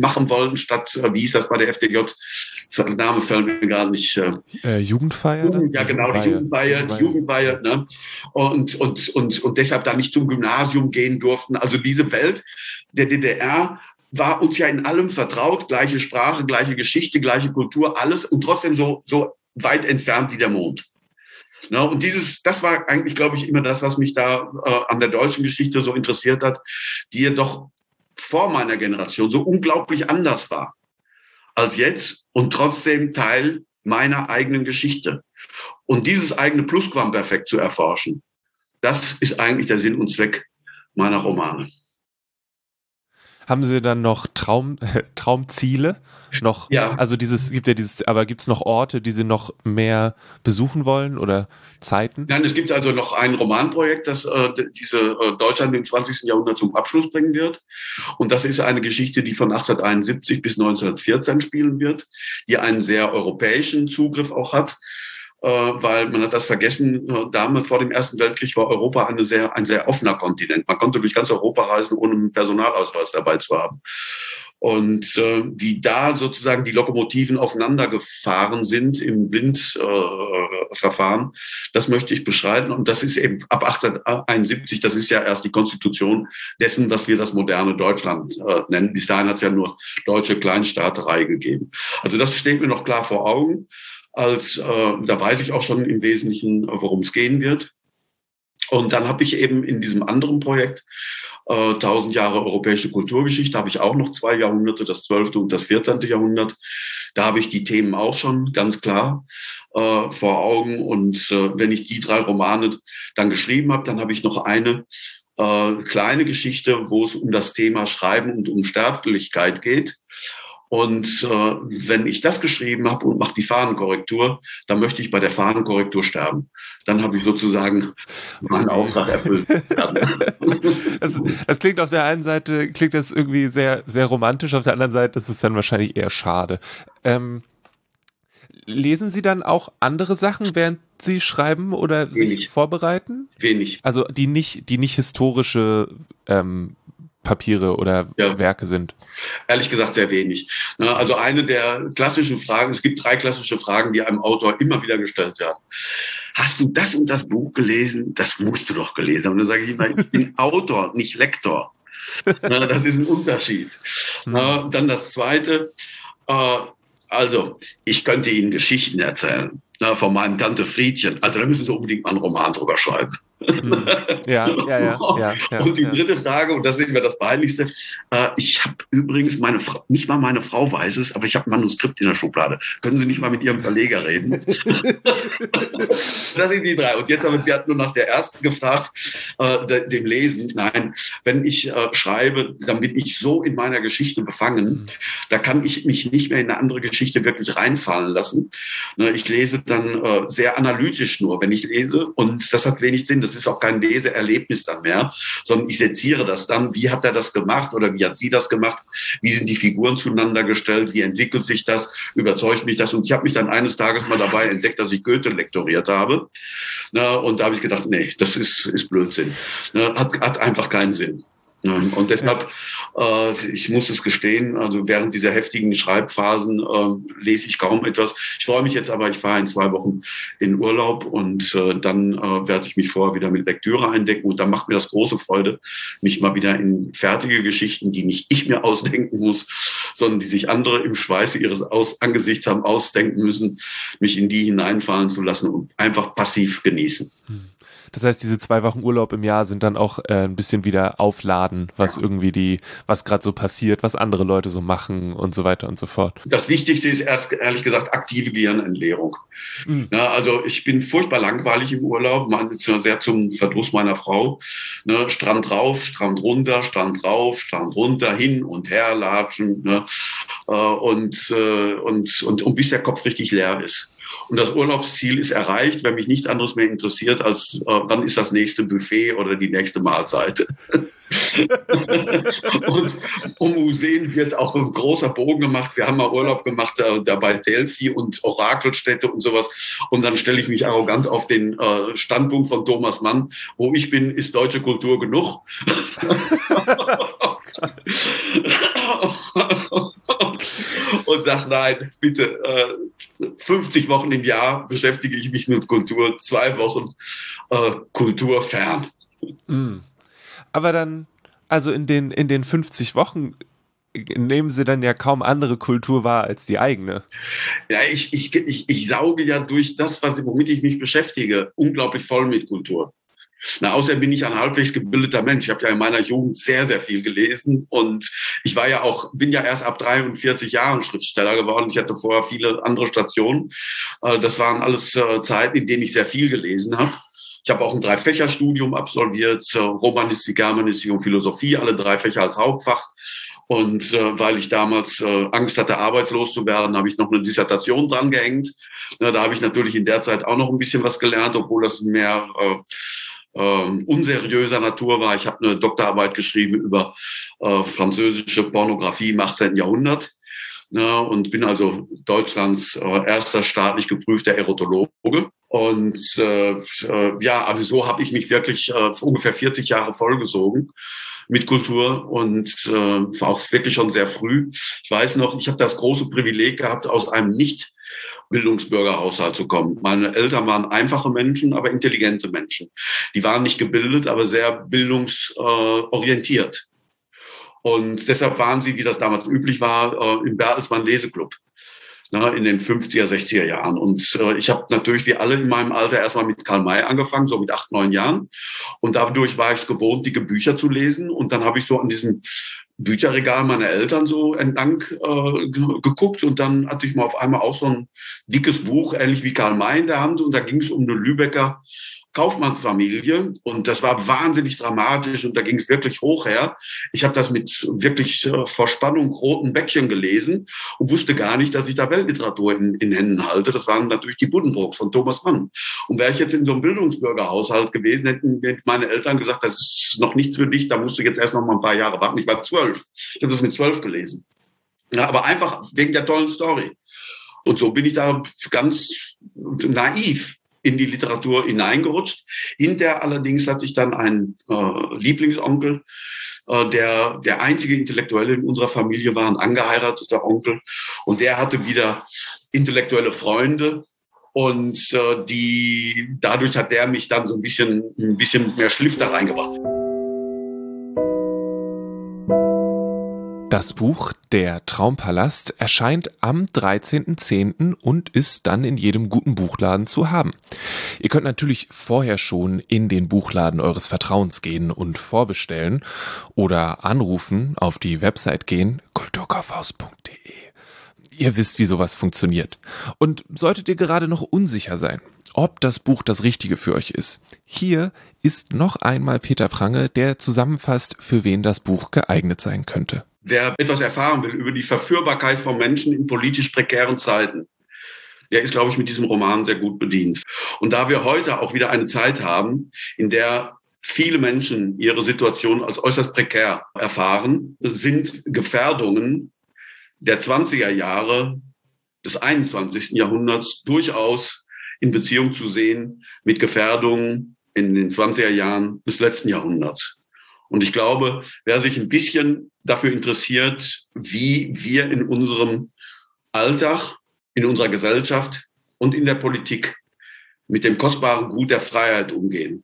machen wollen, statt, äh, wie hieß das bei der F D J? Der Name fällt mir gar nicht. Äh, äh, Jugendfeier? Jugend, ja, genau, die Jugendweihe, die Jugendweihe, ne? Und, und, und, und deshalb da nicht zum Gymnasium gehen durften. Also diese Welt der D D R war uns ja in allem vertraut, gleiche Sprache, gleiche Geschichte, gleiche Kultur, alles und trotzdem so, so weit entfernt wie der Mond. Ja, und dieses, das war eigentlich, glaube ich, immer das, was mich da äh, an der deutschen Geschichte so interessiert hat, die ja doch vor meiner Generation so unglaublich anders war als jetzt und trotzdem Teil meiner eigenen Geschichte. Und dieses eigene Plusquamperfekt zu erforschen, das ist eigentlich der Sinn und Zweck meiner Romane. Haben Sie dann noch Traum, äh, Traumziele? Noch, ja. Also dieses, gibt ja dieses, aber gibt es noch Orte, die Sie noch mehr besuchen wollen oder Zeiten? Nein, es gibt also noch ein Romanprojekt, das äh, diese äh, Deutschland im zwanzigsten Jahrhundert zum Abschluss bringen wird. Und das ist eine Geschichte, die von achtzehnhunderteinundsiebzig bis neunzehnhundertvierzehn spielen wird, die einen sehr europäischen Zugriff auch hat. Weil man hat das vergessen, damals vor dem Ersten Weltkrieg war Europa eine sehr, ein sehr offener Kontinent. Man konnte durch ganz Europa reisen, ohne einen Personalausweis dabei zu haben. Und äh, wie da sozusagen die Lokomotiven aufeinander gefahren sind im Blindverfahren, äh, das möchte ich beschreiten. Und das ist eben ab achtzehnhunderteinundsiebzig, das ist ja erst die Konstitution dessen, was wir das moderne Deutschland äh, nennen. Bis dahin hat es ja nur deutsche Kleinstaaterei gegeben. Also das steht mir noch klar vor Augen. Als äh, da weiß ich auch schon im Wesentlichen, worum es gehen wird. Und dann habe ich eben in diesem anderen Projekt äh, tausend Jahre europäische Kulturgeschichte, habe ich auch noch zwei Jahrhunderte, das zwölfte und das vierzehnte Jahrhundert. Da habe ich die Themen auch schon ganz klar äh, vor Augen. Und äh, wenn ich die drei Romane dann geschrieben habe, dann habe ich noch eine äh, kleine Geschichte, wo es um das Thema Schreiben und um Sterblichkeit geht. Und äh, wenn ich das geschrieben habe und mache die Fahnenkorrektur, dann möchte ich bei der Fahnenkorrektur sterben. Dann habe ich sozusagen meinen Auftrag erfüllt. das, das klingt auf der einen Seite, klingt das irgendwie sehr, sehr romantisch, auf der anderen Seite ist es dann wahrscheinlich eher schade. Ähm, lesen Sie dann auch andere Sachen, während Sie schreiben oder Wenig. sich vorbereiten? Wenig. Also die nicht, die nicht historische ähm, Papiere oder ja. Werke sind? Ehrlich gesagt sehr wenig. Also eine der klassischen Fragen, es gibt drei klassische Fragen, die einem Autor immer wieder gestellt werden. Hast du das und das Buch gelesen? Das musst du doch gelesen haben. Und dann sage ich immer, ich bin Autor, nicht Lektor. Das ist ein Unterschied. Hm. Dann das Zweite, also ich könnte Ihnen Geschichten erzählen. Von meinem Tante Friedchen. Also da müssen Sie unbedingt mal einen Roman drüber schreiben. Hm. Ja, ja, ja, ja, ja. Und die ja. dritte Frage, und das ist immer das Peinlichste, äh, ich habe übrigens, meine Frau, nicht mal meine Frau weiß es, aber ich habe ein Manuskript in der Schublade. Können Sie nicht mal mit Ihrem Verleger reden? Das sind die drei. Und jetzt haben Sie hat nur nach der ersten gefragt, äh, dem Lesen. Nein, wenn ich äh, schreibe, dann bin ich so in meiner Geschichte befangen, mhm. da kann ich mich nicht mehr in eine andere Geschichte wirklich reinfallen lassen. Ne, ich lese dann äh, sehr analytisch nur, wenn ich lese. Und das hat wenig Sinn. Das ist auch kein Leseerlebnis dann mehr, sondern ich seziere das dann. Wie hat er das gemacht oder wie hat sie das gemacht? Wie sind die Figuren zueinander gestellt? Wie entwickelt sich das? Überzeugt mich das? Und ich habe mich dann eines Tages mal dabei entdeckt, dass ich Goethe lektoriert habe. Na, und da habe ich gedacht, nee, das ist, ist Blödsinn. Na, hat, hat einfach keinen Sinn. Und deshalb, äh, ich muss es gestehen, also während dieser heftigen Schreibphasen äh, lese ich kaum etwas. Ich freue mich jetzt aber, ich fahre in zwei Wochen in Urlaub und äh, dann äh, werde ich mich vorher wieder mit Lektüre eindecken und dann macht mir das große Freude, mich mal wieder in fertige Geschichten, die nicht ich mir ausdenken muss, sondern die sich andere im Schweiße ihres Aus- Angesichts haben ausdenken müssen, mich in die hineinfallen zu lassen und einfach passiv genießen. Hm. Das heißt, diese zwei Wochen Urlaub im Jahr sind dann auch äh, ein bisschen wieder aufladen, was irgendwie die, was gerade so passiert, was andere Leute so machen und so weiter und so fort. Das Wichtigste ist erst, ehrlich gesagt, aktive Gehirnentleerung. Mhm. Ja, also ich bin furchtbar langweilig im Urlaub, sehr zum Verdruss meiner Frau. Ne, Strand rauf, Strand runter, Strand rauf, Strand runter, hin und her latschen. Ne, äh, und, äh, und, und, und bis der Kopf richtig leer ist. Und das Urlaubsziel ist erreicht, wenn mich nichts anderes mehr interessiert, als äh, dann ist das nächste Buffet oder die nächste Mahlzeit. Und um Museen wird auch ein großer Bogen gemacht. Wir haben mal Urlaub gemacht äh, da bei Delphi und Orakelstädte und sowas. Und dann stelle ich mich arrogant auf den äh, Standpunkt von Thomas Mann. Wo ich bin, ist deutsche Kultur genug. und sage, nein, bitte, äh, fünfzig Wochen im Jahr beschäftige ich mich mit Kultur, zwei Wochen äh, Kultur fern. Mm. Aber dann, also in den, in den fünfzig Wochen nehmen Sie dann ja kaum andere Kultur wahr als die eigene. Ja, ich, ich, ich, ich sauge ja durch das, was, womit ich mich beschäftige, unglaublich voll mit Kultur. Na, außerdem bin ich ein halbwegs gebildeter Mensch. Ich habe ja in meiner Jugend sehr, sehr viel gelesen und ich war ja auch, bin ja erst ab dreiundvierzig Jahren Schriftsteller geworden. Ich hatte vorher viele andere Stationen. Das waren alles Zeiten, in denen ich sehr viel gelesen habe. Ich habe auch ein Drei-Fächer-Studium absolviert, Romanistik, Germanistik und Philosophie, alle drei Fächer als Hauptfach. Und äh, weil ich damals äh, Angst hatte, arbeitslos zu werden, habe ich noch eine Dissertation dran gehängt. Na, da habe ich natürlich in der Zeit auch noch ein bisschen was gelernt, obwohl das mehr äh, äh, unseriöser Natur war. Ich habe eine Doktorarbeit geschrieben über äh, französische Pornografie im achtzehnten Jahrhundert. Ja, und bin also Deutschlands äh, erster staatlich geprüfter Erotologe. Und äh, äh, ja, also so habe ich mich wirklich äh, ungefähr vierzig Jahre vollgesogen mit Kultur und äh, auch wirklich schon sehr früh. Ich weiß noch, ich habe das große Privileg gehabt, aus einem Nicht-Bildungsbürgerhaushalt zu kommen. Meine Eltern waren einfache Menschen, aber intelligente Menschen. Die waren nicht gebildet, aber sehr bildungsorientiert. Und deshalb waren sie, wie das damals üblich war, äh, im Bertelsmann Leseclub. In den fünfziger, sechziger Jahren. Und äh, ich habe natürlich wie alle in meinem Alter erstmal mit Karl May angefangen, so mit acht, neun Jahren. Und dadurch war ich es gewohnt, dicke Bücher zu lesen. Und dann habe ich so an diesem Bücherregal meiner Eltern so entlang äh, geguckt. Und dann hatte ich mal auf einmal auch so ein dickes Buch, ähnlich wie Karl May in der Hand. Und da ging es um eine Lübecker Kaufmannsfamilie und das war wahnsinnig dramatisch und da ging es wirklich hoch her. Ich habe das mit wirklich äh, vor Spannung roten Bäckchen gelesen und wusste gar nicht, dass ich da Weltliteratur in, in Händen halte. Das waren natürlich die Buddenbrooks von Thomas Mann. Und wäre ich jetzt in so einem Bildungsbürgerhaushalt gewesen, hätten meine Eltern gesagt, das ist noch nichts für dich, da musst du jetzt erst noch mal ein paar Jahre warten. Ich war zwölf. Ich habe das mit zwölf gelesen. Ja, aber einfach wegen der tollen Story. Und so bin ich da ganz naiv in die Literatur hineingerutscht. Hinterher allerdings hatte ich dann einen äh, Lieblingsonkel, äh, der der einzige Intellektuelle in unserer Familie war, ein angeheirateter Onkel. Und der hatte wieder intellektuelle Freunde. Und äh, die dadurch hat der mich dann so ein bisschen, ein bisschen mehr Schliff da reingebracht. Das Buch Der Traumpalast erscheint am dreizehnten zehnten und ist dann in jedem guten Buchladen zu haben. Ihr könnt natürlich vorher schon in den Buchladen eures Vertrauens gehen und vorbestellen oder anrufen, auf die Website gehen, kulturkaufhaus punkt de. Ihr wisst, wie sowas funktioniert. Und solltet ihr gerade noch unsicher sein, ob das Buch das Richtige für euch ist, hier ist noch einmal Peter Prange, der zusammenfasst, für wen das Buch geeignet sein könnte. Wer etwas erfahren will über die Verführbarkeit von Menschen in politisch prekären Zeiten, der ist, glaube ich, mit diesem Roman sehr gut bedient. Und da wir heute auch wieder eine Zeit haben, in der viele Menschen ihre Situation als äußerst prekär erfahren, sind Gefährdungen der zwanziger Jahre des einundzwanzigsten Jahrhunderts durchaus in Beziehung zu sehen mit Gefährdungen in den zwanziger Jahren des letzten Jahrhunderts. Und ich glaube, wer sich ein bisschen dafür interessiert, wie wir in unserem Alltag, in unserer Gesellschaft und in der Politik mit dem kostbaren Gut der Freiheit umgehen,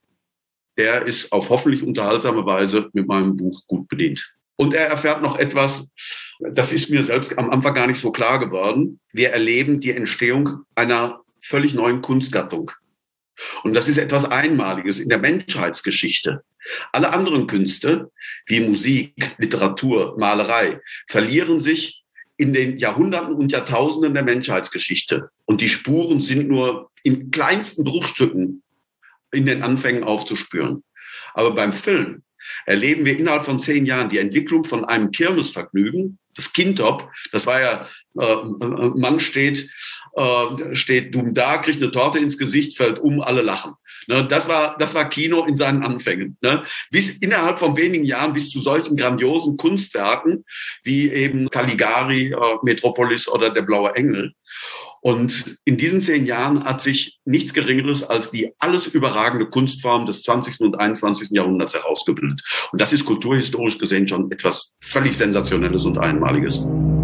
der ist auf hoffentlich unterhaltsame Weise mit meinem Buch gut bedient. Und er erfährt noch etwas, das ist mir selbst am Anfang gar nicht so klar geworden. Wir erleben die Entstehung einer völlig neuen Kunstgattung. Und das ist etwas Einmaliges in der Menschheitsgeschichte. Alle anderen Künste, wie Musik, Literatur, Malerei, verlieren sich in den Jahrhunderten und Jahrtausenden der Menschheitsgeschichte. Und die Spuren sind nur in kleinsten Bruchstücken in den Anfängen aufzuspüren. Aber beim Film erleben wir innerhalb von zehn Jahren die Entwicklung von einem Kirmesvergnügen, das Kindtop, das war ja, äh, Mann steht, äh, steht dumm da, kriegt eine Torte ins Gesicht, fällt um, alle lachen. Ne, das war, das war Kino in seinen Anfängen. Ne? Bis innerhalb von wenigen Jahren bis zu solchen grandiosen Kunstwerken wie eben Caligari, äh, Metropolis oder Der blaue Engel. Und in diesen zehn Jahren hat sich nichts Geringeres als die alles überragende Kunstform des zwanzigsten und einundzwanzigsten Jahrhunderts herausgebildet. Und das ist kulturhistorisch gesehen schon etwas völlig Sensationelles und Einmaliges.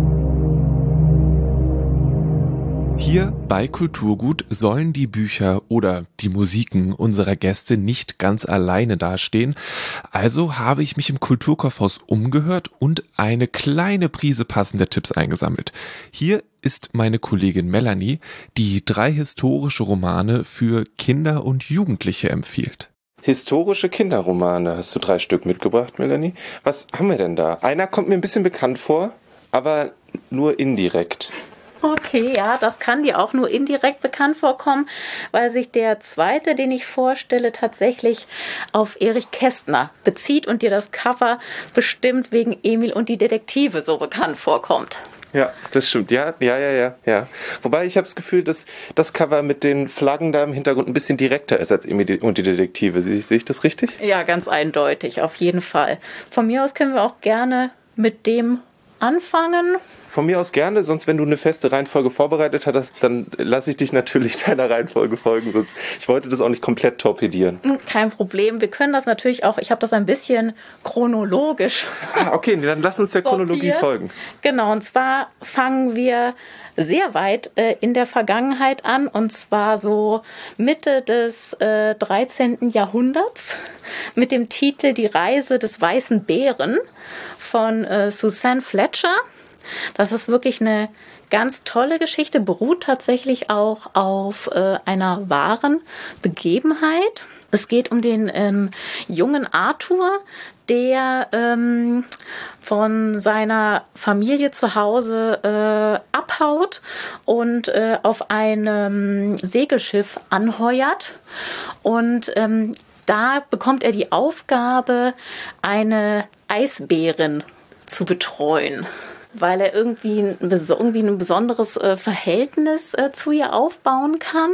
Hier bei Kulturgut sollen die Bücher oder die Musiken unserer Gäste nicht ganz alleine dastehen. Also habe ich mich im Kulturkaufhaus umgehört und eine kleine Prise passender Tipps eingesammelt. Hier ist meine Kollegin Melanie, die drei historische Romane für Kinder und Jugendliche empfiehlt. Historische Kinderromane hast du drei Stück mitgebracht, Melanie. Was haben wir denn da? Einer kommt mir ein bisschen bekannt vor, aber nur indirekt. Okay, ja, das kann dir auch nur indirekt bekannt vorkommen, weil sich der zweite, den ich vorstelle, tatsächlich auf Erich Kästner bezieht und dir das Cover bestimmt wegen Emil und die Detektive so bekannt vorkommt. Ja, das stimmt. Ja, ja, ja, ja, ja. Wobei ich habe das Gefühl, dass das Cover mit den Flaggen da im Hintergrund ein bisschen direkter ist als Emil und die Detektive. Sehe ich das richtig? Ja, ganz eindeutig, auf jeden Fall. Von mir aus können wir auch gerne mit dem anfangen. Von mir aus gerne, sonst wenn du eine feste Reihenfolge vorbereitet hattest, dann lasse ich dich natürlich deiner Reihenfolge folgen, sonst ich wollte das auch nicht komplett torpedieren. Kein Problem, wir können das natürlich auch, ich habe das ein bisschen chronologisch. Ah, okay, dann lass uns der Chronologie sortiert. folgen. Genau, und zwar fangen wir sehr weit äh, in der Vergangenheit an, und zwar so Mitte des äh, dreizehnten Jahrhunderts mit dem Titel Die Reise des Weißen Bären von äh, Suzanne Fletcher. Das ist wirklich eine ganz tolle Geschichte, beruht tatsächlich auch auf äh, einer wahren Begebenheit. Es geht um den ähm, jungen Arthur, der ähm, von seiner Familie zu Hause äh, abhaut und äh, auf einem Segelschiff anheuert. Und ähm, da bekommt er die Aufgabe, eine Eisbärin zu betreuen, weil er irgendwie ein, irgendwie ein besonderes äh, Verhältnis äh, zu ihr aufbauen kann.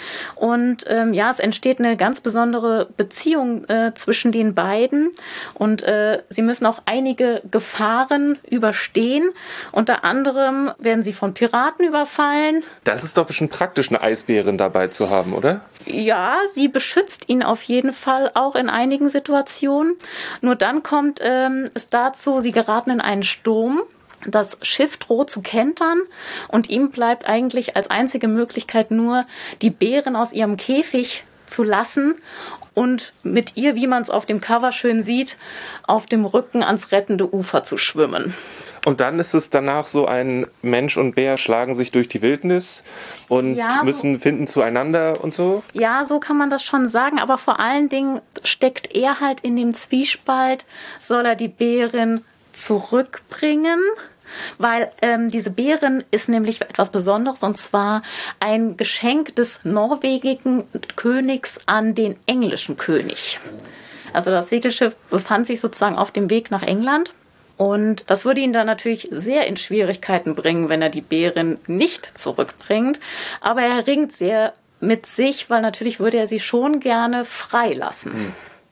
Und ähm, ja, es entsteht eine ganz besondere Beziehung äh, zwischen den beiden. Und äh, sie müssen auch einige Gefahren überstehen. Unter anderem werden sie von Piraten überfallen. Das ist doch bestimmt praktisch, eine Eisbärin dabei zu haben, oder? Ja, sie beschützt ihn auf jeden Fall auch in einigen Situationen. Nur dann kommt ähm, es dazu, sie geraten in einen Sturm. Das Schiff droht zu kentern und ihm bleibt eigentlich als einzige Möglichkeit nur, die Bären aus ihrem Käfig zu lassen und mit ihr, wie man es auf dem Cover schön sieht, auf dem Rücken ans rettende Ufer zu schwimmen. Und dann ist es danach so, ein Mensch und Bär schlagen sich durch die Wildnis und ja, müssen so, finden zueinander und so? Ja, so kann man das schon sagen, aber vor allen Dingen steckt er halt in dem Zwiespalt, soll er die Bärin zurückbringen? Weil ähm, diese Bärin ist nämlich etwas Besonderes, und zwar ein Geschenk des norwegischen Königs an den englischen König. Also das Segelschiff befand sich sozusagen auf dem Weg nach England. Und das würde ihn dann natürlich sehr in Schwierigkeiten bringen, wenn er die Bärin nicht zurückbringt. Aber er ringt sehr mit sich, weil natürlich würde er sie schon gerne freilassen. Hm.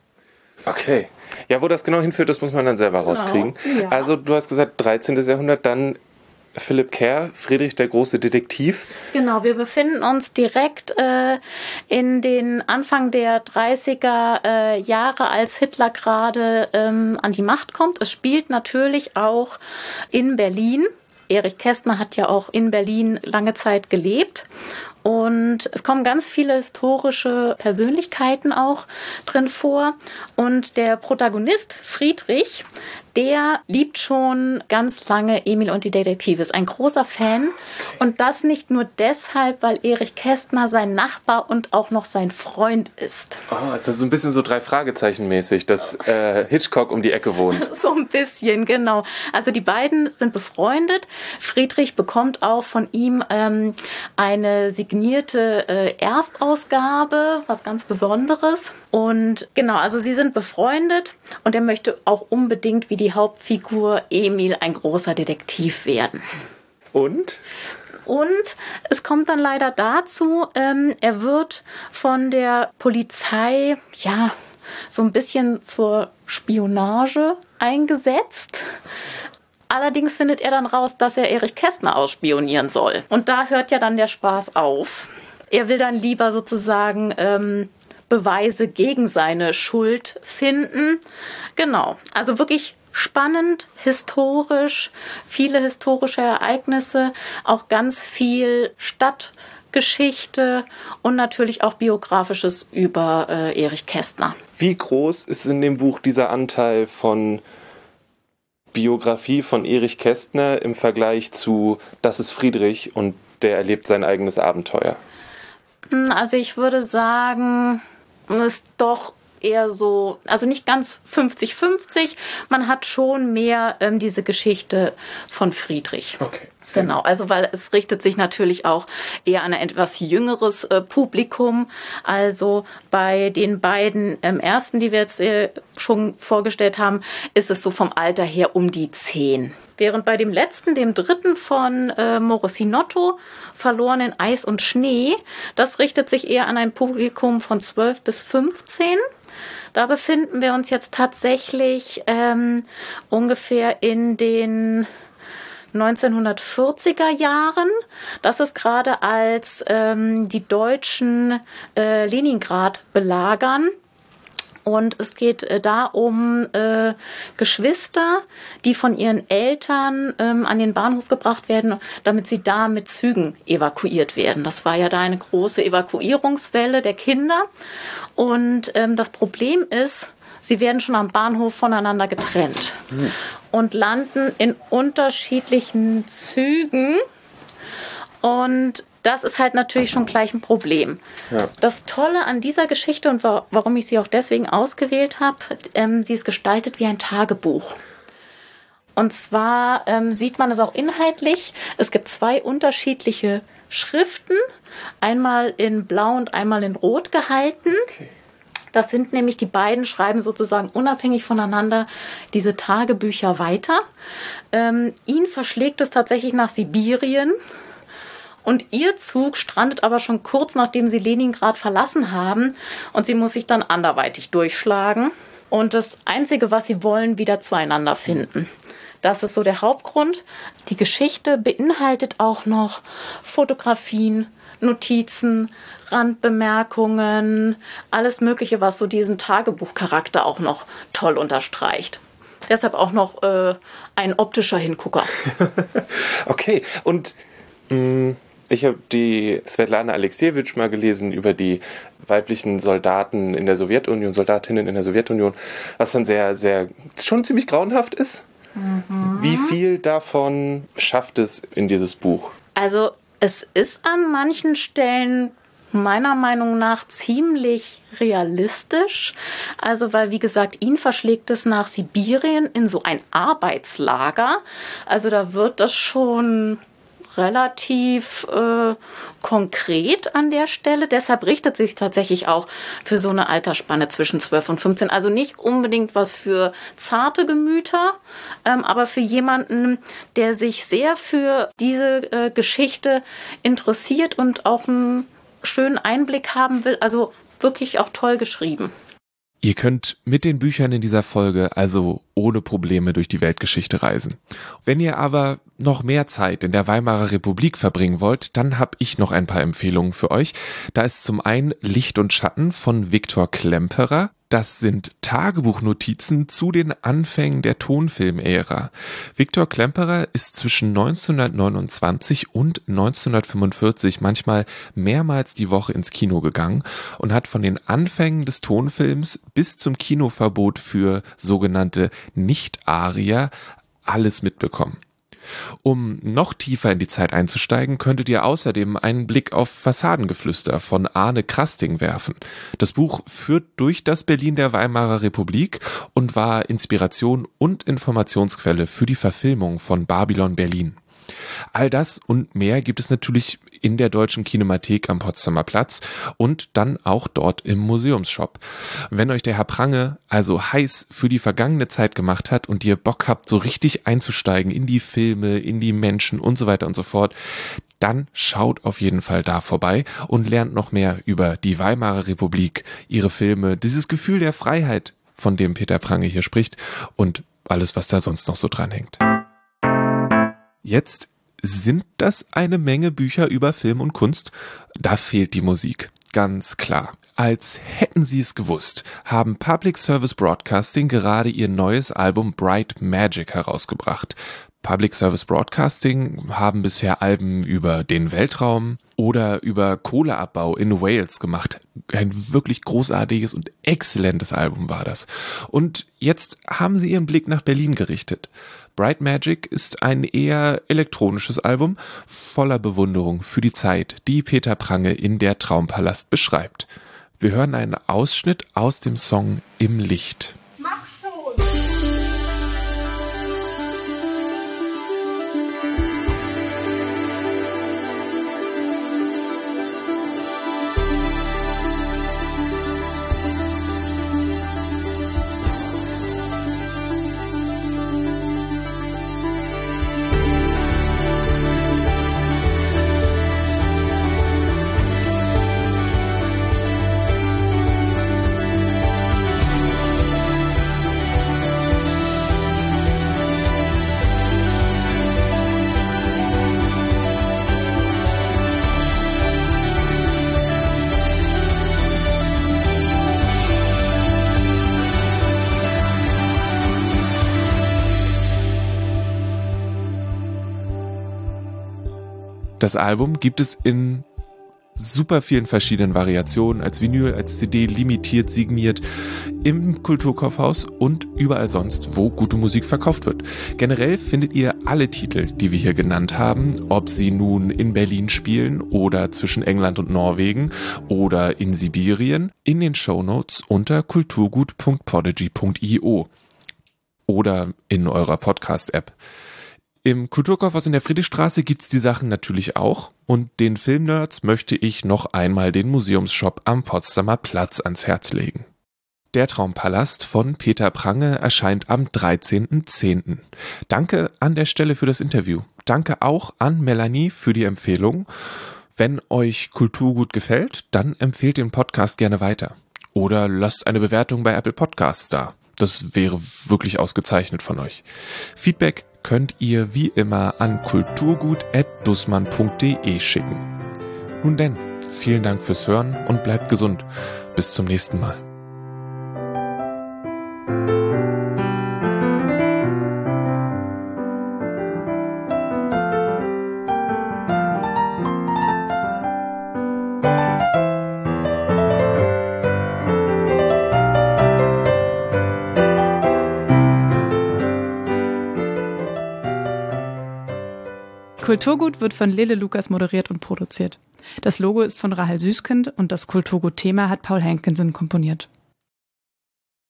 Okay. Ja, wo das genau hinführt, das muss man dann selber rauskriegen. Genau, ja. Also du hast gesagt dreizehnten Jahrhundert, dann Philipp Kerr, Friedrich der große Detektiv. Genau, wir befinden uns direkt äh, in den Anfang der dreißiger äh, Jahre, als Hitler gerade ähm, an die Macht kommt. Es spielt natürlich auch in Berlin. Erich Kästner hat ja auch in Berlin lange Zeit gelebt. Und es kommen ganz viele historische Persönlichkeiten auch drin vor. Und der Protagonist Friedrich, der liebt schon ganz lange Emil und die Detektive, ist ein großer Fan. Und das nicht nur deshalb, weil Erich Kästner sein Nachbar und auch noch sein Freund ist. Oh, ist das so ein bisschen so drei Fragezeichen mäßig, dass äh, Hitchcock um die Ecke wohnt? So ein bisschen, genau. Also die beiden sind befreundet. Friedrich bekommt auch von ihm ähm, eine signierte äh, Erstausgabe, was ganz Besonderes. Und genau, also sie sind befreundet und er möchte auch unbedingt wie die Hauptfigur Emil ein großer Detektiv werden. Und? Und es kommt dann leider dazu, ähm, er wird von der Polizei, ja, so ein bisschen zur Spionage eingesetzt. Allerdings findet er dann raus, dass er Erich Kästner ausspionieren soll. Und da hört ja dann der Spaß auf. Er will dann lieber sozusagen ähm, Beweise gegen seine Schuld finden. Genau, also wirklich spannend, historisch, viele historische Ereignisse, auch ganz viel Stadtgeschichte und natürlich auch Biografisches über äh, Erich Kästner. Wie groß ist in dem Buch dieser Anteil von Biografie von Erich Kästner im Vergleich zu Das ist Friedrich und der erlebt sein eigenes Abenteuer? Also ich würde sagen, es ist doch eher so, also nicht ganz fünfzig fünfzig. Man hat schon mehr ähm, diese Geschichte von Friedrich. Okay. Genau, also weil es richtet sich natürlich auch eher an ein etwas jüngeres äh, Publikum. Also bei den beiden ähm, ersten, die wir jetzt äh, schon vorgestellt haben, ist es so vom Alter her um die zehn. Während bei dem letzten, dem dritten von äh, Morosinotto, Verloren in Eis und Schnee, das richtet sich eher an ein Publikum von zwölf bis fünfzehn. Da befinden wir uns jetzt tatsächlich ähm, ungefähr in den neunzehnhundertvierziger Jahren. Das ist gerade als ähm, die Deutschen äh, Leningrad belagern. Und es geht äh, da um äh, Geschwister, die von ihren Eltern ähm, an den Bahnhof gebracht werden, damit sie da mit Zügen evakuiert werden. Das war ja da eine große Evakuierungswelle der Kinder. Und ähm, das Problem ist, sie werden schon am Bahnhof voneinander getrennt mhm. und landen in unterschiedlichen Zügen. Und das ist halt natürlich schon gleich ein Problem. Ja. Das Tolle an dieser Geschichte und wa- warum ich sie auch deswegen ausgewählt habe, ähm, sie ist gestaltet wie ein Tagebuch. Und zwar ähm, sieht man es auch inhaltlich. Es gibt zwei unterschiedliche Schriften, einmal in Blau und einmal in Rot gehalten. Okay. Das sind nämlich, die beiden schreiben sozusagen unabhängig voneinander diese Tagebücher weiter. Ähm, ihn verschlägt es tatsächlich nach Sibirien. Und ihr Zug strandet aber schon kurz, nachdem sie Leningrad verlassen haben. Und sie muss sich dann anderweitig durchschlagen. Und das Einzige, was sie wollen, wieder zueinander finden. Das ist so der Hauptgrund. Die Geschichte beinhaltet auch noch Fotografien, Notizen, Randbemerkungen, alles Mögliche, was so diesen Tagebuchcharakter auch noch toll unterstreicht. Deshalb auch noch äh, ein optischer Hingucker. Okay, und mh, ich habe die Svetlana Alexievich mal gelesen über die weiblichen Soldaten in der Sowjetunion, Soldatinnen in der Sowjetunion, was dann sehr, sehr, schon ziemlich grauenhaft ist. Mhm. Wie viel davon schafft es in dieses Buch? Also es ist an manchen Stellen meiner Meinung nach ziemlich realistisch. Also weil, wie gesagt, ihn verschlägt es nach Sibirien in so ein Arbeitslager. Also da wird das schon relativ äh, konkret an der Stelle. Deshalb richtet sich tatsächlich auch für so eine Altersspanne zwischen zwölf und fünfzehn. Also nicht unbedingt was für zarte Gemüter, ähm, aber für jemanden, der sich sehr für diese äh, Geschichte interessiert und auch einen schönen Einblick haben will. Also wirklich auch toll geschrieben. Ihr könnt mit den Büchern in dieser Folge also ohne Probleme durch die Weltgeschichte reisen. Wenn ihr aber noch mehr Zeit in der Weimarer Republik verbringen wollt, dann habe ich noch ein paar Empfehlungen für euch. Da ist zum einen Licht und Schatten von Viktor Klemperer. Das sind Tagebuchnotizen zu den Anfängen der Tonfilmära. Viktor Klemperer ist zwischen neunzehnhundertneunundzwanzig und neunzehnhundertfünfundvierzig manchmal mehrmals die Woche ins Kino gegangen und hat von den Anfängen des Tonfilms bis zum Kinoverbot für sogenannte Nicht-Arier alles mitbekommen. Um noch tiefer in die Zeit einzusteigen, könntet ihr außerdem einen Blick auf Fassadengeflüster von Arne Krasting werfen. Das Buch führt durch das Berlin der Weimarer Republik und war Inspiration und Informationsquelle für die Verfilmung von Babylon Berlin. All das und mehr gibt es natürlich in der Deutschen Kinemathek am Potsdamer Platz und dann auch dort im Museumsshop. Wenn euch der Herr Prange also heiß für die vergangene Zeit gemacht hat und ihr Bock habt, so richtig einzusteigen in die Filme, in die Menschen und so weiter und so fort, dann schaut auf jeden Fall da vorbei und lernt noch mehr über die Weimarer Republik, ihre Filme, dieses Gefühl der Freiheit, von dem Peter Prange hier spricht und alles, was da sonst noch so dran hängt. Jetzt sind das eine Menge Bücher über Film und Kunst. Da fehlt die Musik, ganz klar. Als hätten Sie es gewusst, haben Public Service Broadcasting gerade ihr neues Album Bright Magic herausgebracht. Public Service Broadcasting haben bisher Alben über den Weltraum oder über Kohleabbau in Wales gemacht. Ein wirklich großartiges und exzellentes Album war das. Und jetzt haben sie ihren Blick nach Berlin gerichtet. Bright Magic ist ein eher elektronisches Album voller Bewunderung für die Zeit, die Peter Prange in Der Traumpalast beschreibt. Wir hören einen Ausschnitt aus dem Song Im Licht. Mach schon! Das Album gibt es in super vielen verschiedenen Variationen, als Vinyl, als C D, limitiert, signiert, im Kulturkaufhaus und überall sonst, wo gute Musik verkauft wird. Generell findet ihr alle Titel, die wir hier genannt haben, ob sie nun in Berlin spielen oder zwischen England und Norwegen oder in Sibirien, in den Shownotes unter kulturgut punkt podigy punkt io oder in eurer Podcast-App. Im Kulturkaufhaus in der Friedrichstraße gibt's die Sachen natürlich auch und den Filmnerds möchte ich noch einmal den Museumsshop am Potsdamer Platz ans Herz legen. Der Traumpalast von Peter Prange erscheint am dreizehnten zehnten Danke an der Stelle für das Interview. Danke auch an Melanie für die Empfehlung. Wenn euch Kulturgut gefällt, dann empfehlt den Podcast gerne weiter. Oder lasst eine Bewertung bei Apple Podcasts da. Das wäre wirklich ausgezeichnet von euch. Feedback könnt ihr wie immer an kulturgut at dussmann punkt de schicken. Nun denn, vielen Dank fürs Hören und bleibt gesund. Bis zum nächsten Mal. Kulturgut wird von Lele Lukas moderiert und produziert. Das Logo ist von Rahel Süskind und das Kulturgut-Thema hat Paul Hankinson komponiert.